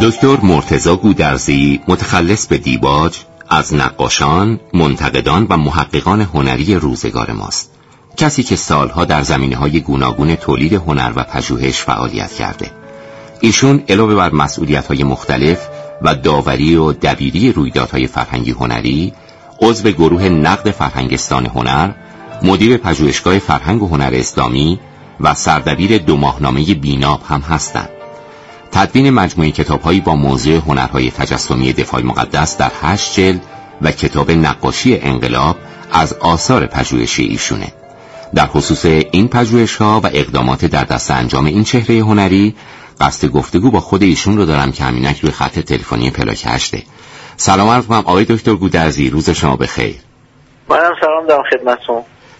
دکتر مرتضی گودرزی متخلص به دیباج از نقاشان، منتقدان و محققان هنری روزگار ماست. کسی که سالها در زمینه‌های گوناگون تولید هنر و پژوهش فعالیت کرده. ایشون علاوه بر مسئولیت‌های مختلف و داوری و دبیری رویدادهای فرهنگی هنری، عضو گروه نقد فرهنگستان هنر، مدیر پژوهشگاه فرهنگ و هنر اسلامی و سردبیر 2 ماهنامه بیناب هم هستند. تدوین مجموعه کتاب‌هایی با موضوع هنرهای تجسمی دفاع مقدس در 8 جلد و کتاب نقاشی انقلاب از آثار پژوهشی ایشونه. در خصوص این پژوهش‌ها و اقدامات در دست انجام این چهره هنری قصد گفتگو با خود ایشون رو دارم که همینک روی خط تلفنی پلاک 8. سلام عرض می‌کنم آقای دکتر گودرزی، روز شما بخیر. منم سلام دارم خدمتتون.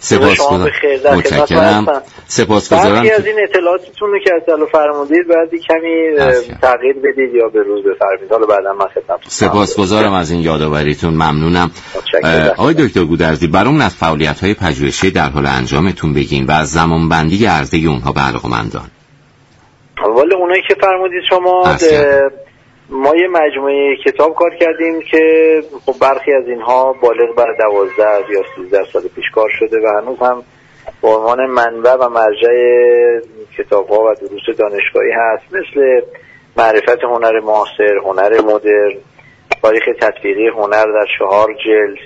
متشکرم. سپاسگزارم. برخی از این اطلاعاتتون رو که از دلو فرمودید باید کمی تغییر بدید یا به روز بفرمایید. حالا بعدا من خدمتتون. سپاسگزارم از این یادآوریتون، ممنونم. آقای دکتر گودرزی، برامون از فعالیت‌های پژوهشی در حال انجامتون بگین و از زمانبندی عرضه اونها به علاقه‌مندان. والا اونایی که فرمودید شما، ما یه مجموعه کتاب کار کردیم که خب برخی از اینها بالغ بر 12 یا 13 سال پیش کار شده و هنوز هم به عنوان منبع و مرجع کتاب‌ها و دروس دانشگاهی هست، مثل معرفت هنر معاصر، هنر مدرن، تاریخ تطبیقی هنر در 4 جلد،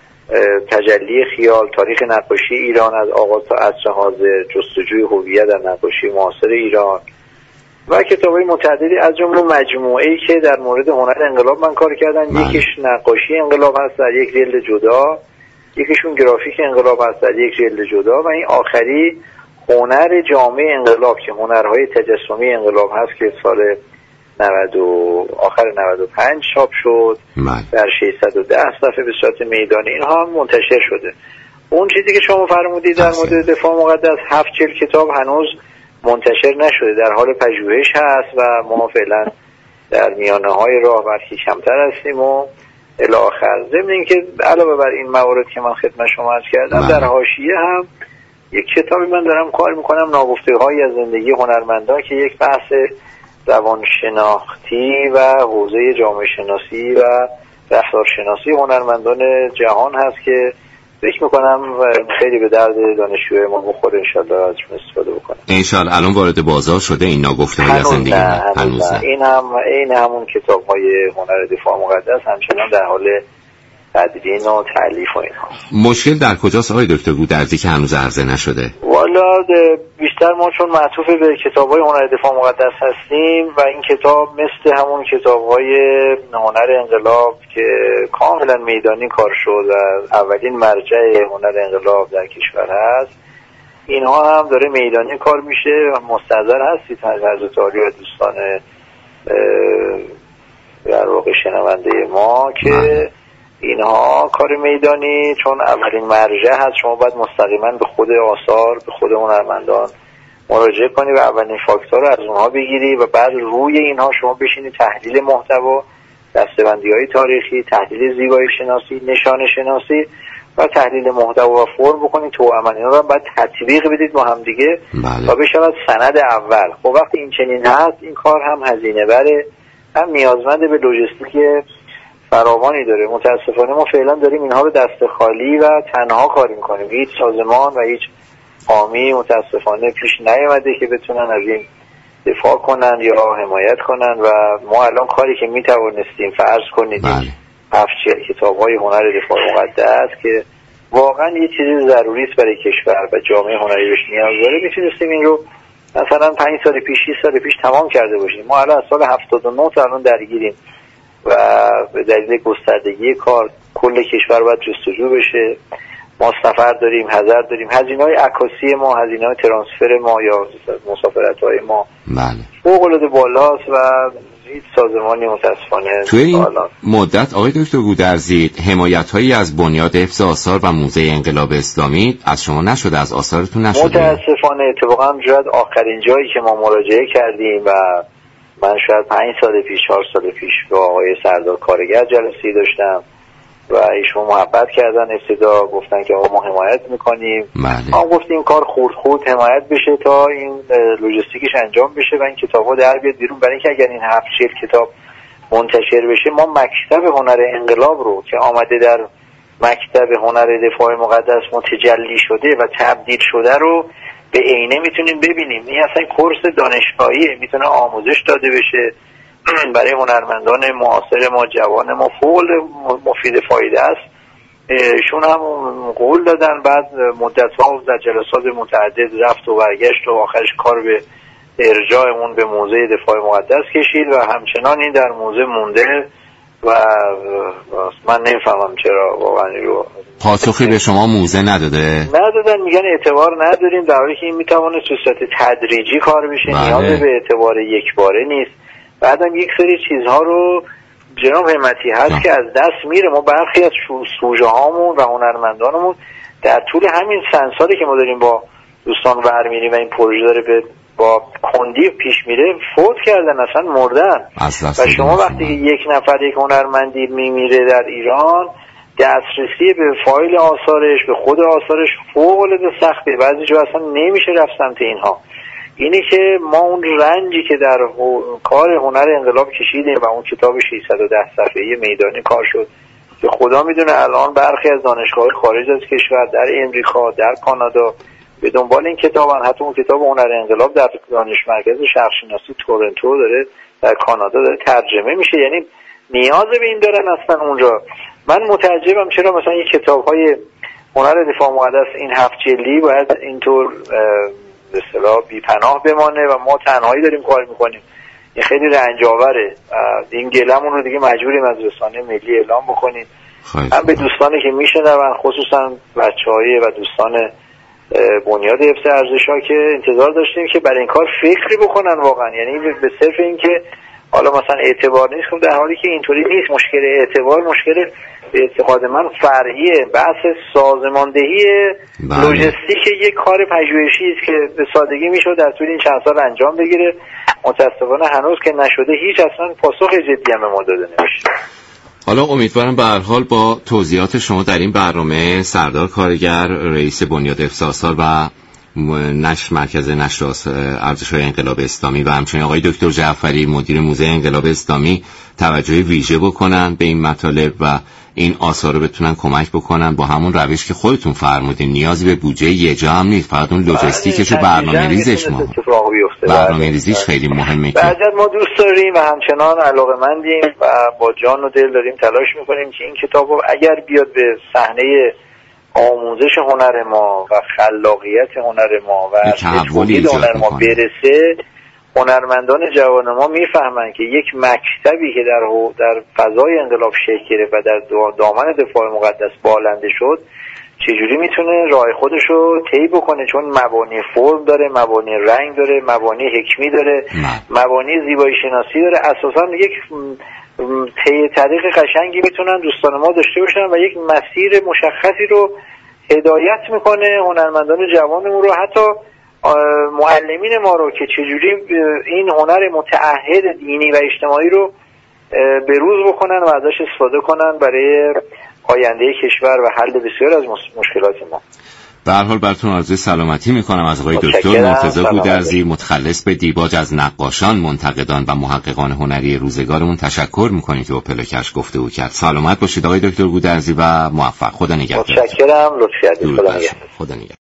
تجلی خیال، تاریخ نقاشی ایران از آغاز تا عصر حاضر، جستجوی هویت در نقاشی معاصر ایران و کتاب‌های متعددی از جمله مجموعه‌ای که در مورد هنر انقلاب من کار کردم. یکیش نقاشی انقلاب هست در 1 جلد جدا، یکیشون گرافیک انقلاب هست در 1 جلد جدا و این آخری هنر جامعه انقلاب که هنرهای تجسمی انقلاب هست که سال آخر 95 چاپ شد در 610 صفحه به صورت میدانی. اینها هم منتشر شده. اون چیزی که شما فرمودید در مورد دفاع مقدس 7 جلد کتاب هنوز منتشر نشده، در حال پژوهش هست و ما فعلا در میانه‌های راه برخی کمتر هستیم و الی آخر. ضمن اینکه علاوه بر این موارد که من خدمت شما عرض کردم، در حاشیه هم یک کتابی من دارم کار میکنم، ناگفته‌هایی از زندگی هنرمندان، که یک بحث روانشناختی و حوزه جامعه شناسی و رفتارشناسی هنرمندان جهان هست که فکر میکنم خیلی به درد دانشجوی ما بخوره. انشالله ازشون استفاده بکنم. انشالله. الان وارد بازار شده این ناگفته‌های از زندگی؟ هنوز نه. این همون کتاب‌های هنر دفاع مقدس همچنان در حال تدوین و تألیف و اینها. مشکل در کجاست آقای دکتر گودرزی که هنوز عرضه نشده؟ والا بیشتر ما چون معطوف به کتاب‌های هنر دفاع مقدس هستیم و این کتاب مثل همون کتاب‌های هنر انقلاب که کاملا میدانی کار شد و اولین مرجع هنر انقلاب در کشور هست، اینها هم داره میدانی کار میشه و مستحضر هستید حضرت عالی و دوستان در واقع شنونده ما که اینها کار میدانی چون اولین مرجع هست، شما باید مستقیما به خود آثار، به خود هنرمندان مراجعه کنی و اولین فاکتور رو از اونها بگیری و بعد روی اینها شما بشینی تحلیل محتوا، دسته‌بندی‌های تاریخی، تحلیل زیبایی شناسی، نشانه شناسی و تحلیل محتوا و فرم بکنید. تو اینا رو باید تطبیق بدید با هم دیگه تا بشود سند اول. خب وقتی این چنین هست، این کار هم هزینه بره، هم نیازمند به لوجستیک فراوانی داره. متاسفانه ما فعلا داریم اینها رو دست خالی و تنها کار میکنیم. هیچ سازمان و هیچ حامی متاسفانه پیش نیامده که بتونن از این دفاع کنن یا حمایت کنن و ما الان کاری که میتوانستیم فرض کنید 7 کتاب‌های هنر دفاع مقدس که واقعا یه چیزی ضروری است برای کشور و جامعه هنری بهش نیاز داره، میتونستیم این رو مثلا 5 سال پیش 6 سال پیش تمام کرده باشیم. ما الان از سال 79 تا الان درگیریم و به دلیل گستردگی کار کل کشور باید جستجو بشه. ما سفر داریم، حضر داریم، هزینه‌های عکاسی ما، هزینه‌های ترانسفر ما یا مسافرت‌های ما فوق‌العاده بالاست و هیچ سازمانی متاسفانه توی این مدت آقای دکتر گودرزی حمایت‌هایی از بنیاد حفظ آثار و موزه انقلاب اسلامی از شما نشده، از آثارتون نشده؟ متاسفانه اتفاقا شاید آخرین جایی که ما مراجعه کردیم و من شاید 5 سال پیش 4 سال پیش با آقای سردار کارگر جلسه‌ای داشتم و ایشون محبت کردن، ابتدا گفتن که آقا ما حمایت میکنیم. ما گفتیم کار خورد حمایت بشه تا این لوجستیکش انجام بشه و این کتابا در بیاد بیرون، برای اینکه اگر این 7 کتاب منتشر بشه، ما مکتب هنر انقلاب رو که آمده در مکتب هنر دفاع مقدس متجلی شده و تبدیل شده رو به عینه میتونیم ببینیم. این اصلا کورس دانشگاهیه، میتونه آموزش داده بشه برای هنرمندان معاصر ما، جوان ما، فوق مفید فایده است. شون هم قول دادن، بعد مدت‌ها در جلسات متعدد رفت و برگشت و آخرش کار به ارجاعمون به موزه دفاع مقدس کشید و همچنان این در موزه مونده و من نمیفهمم چرا واقعا رو پاسخی به شما موزه ندادن. میگن اعتبار نداریم، در حالی که این میتونه تو صورت تدریجی کار بشه، نیاز به اعتبار یک باره نیست. بعدم یک سری چیزها رو جناب همتی هست که از دست میره. ما برخی از سوژه هامون و هنرمندانمون در طول همین چند سالی که ما داریم با دوستان ور میریم و این پروژه داره با کندی پیش میره فوت کردن، اصلا مردن. و شما وقتی که یک نفر یک هنرمندی میمیره در ایران، دسترسی به فایل آثارش، به خود آثارش فوق العاده سخته، بعضی جا اصلا نمیشه رفت سمت اینها. اینی که ما اون رنجی که در کار هنر انقلاب کشیدیم و اون کتاب 610 صفحه‌ای میدانی کار شد که خدا میدونه الان برخی از دانشگاه‌های خارج از کشور در امریکا، در کانادا به دنبال این کتابن. حتی اون کتاب هنر انقلاب در دانش مرکز شرق‌شناسی تورنتو داره در کانادا داره ترجمه میشه، یعنی نیاز به این دارن اصلا اونجا. من متعجبم چرا مثلا این کتاب‌های هنر دفاع مقدس این 7 جلدی باید اینطور به اصطلاح بی‌پناه بمانه و ما تنهایی داریم کار میکنیم. این خیلی رنجاوره. این گلمون رو دیگه مجبوریم از رسانه ملی اعلام بکنیم. هم به دوستانی که میشنون، خصوصا بچه‌های و دوستان بنیاد حفظ ارزش‌ها که انتظار داشتیم که برای این کار فکری بکنن واقعا، یعنی به صرف این که حالا مثلا اعتبار نیست، خب در حالی که اینطوری نیست. مشکل اعتبار مشکل به اعتقاد من فرعیه، بحث سازماندهی لوجستیک یک کار پژوهشی است که به سادگی میشد در طول این چند سال انجام بگیره. متاسفانه هنوز که نشده، هیچ اصلا پاسخ جدی هم ما داده نمیشه. حالا امیدوارم به هر حال با توضیحات شما در این برنامه سردار کارگر، رئیس بنیاد حفظ آثار و مرکز نشر ارزش‌های انقلاب اسلامی و همچنین آقای دکتر جعفری مدیر موزه انقلاب اسلامی توجه ویژه بکنن به این مطالب و این آثار رو بتونن کمک بکنن با همون روش که خودتون فرمودین. نیازی به بودجه یه جا هم نیست، فقط اون لوجستیکش و برنامه‌ریزیش برنامه‌ریزیش خیلی مهمه. بعد ما دوست داریم و همچنان علاقه‌مندیم و با جان و دل داریم تلاش می‌کنیم که این کتابو اگر بیاد به صحنه آموزش هنر ما و خلاقیت هنر ما و تولید هنر ما برسه، هنرمندان جوان ما میفهمن که یک مکتبی که در فضای انقلاب شکل گرفت و در دامن دفاع مقدس بالنده شد چجوری میتونه راه خودش رو طی بکنه، چون مبانی فرم داره، مبانی رنگ داره، مبانی حکمی داره، مبانی زیبایی شناسی داره. اساسا یک طریق قشنگی میتونن دوستان ما داشته باشن و یک مسیر مشخصی رو هدایت میکنه هنرمندان جوانمون رو، حتی معلمین ما رو که چجوری این هنر متعهد دینی و اجتماعی رو به روز بکنن و ازش استفاده کنن برای آینده کشور و حل بسیار از مشکلات ما. به هر حال براتون آرزوی سلامتی میکنم. از آقای دکتر مرتضی گودرزی متخلص به دیباج از نقاشان، منتقدان و محققان هنری روزگارمون تشکر میکنیم که با پلاکش گفتگو کرد. سلامت باشید آقای دکتر گودرزی و موفق. خدا نگهدار. متشکرم. لطفی عزیز. خدا نگهدار.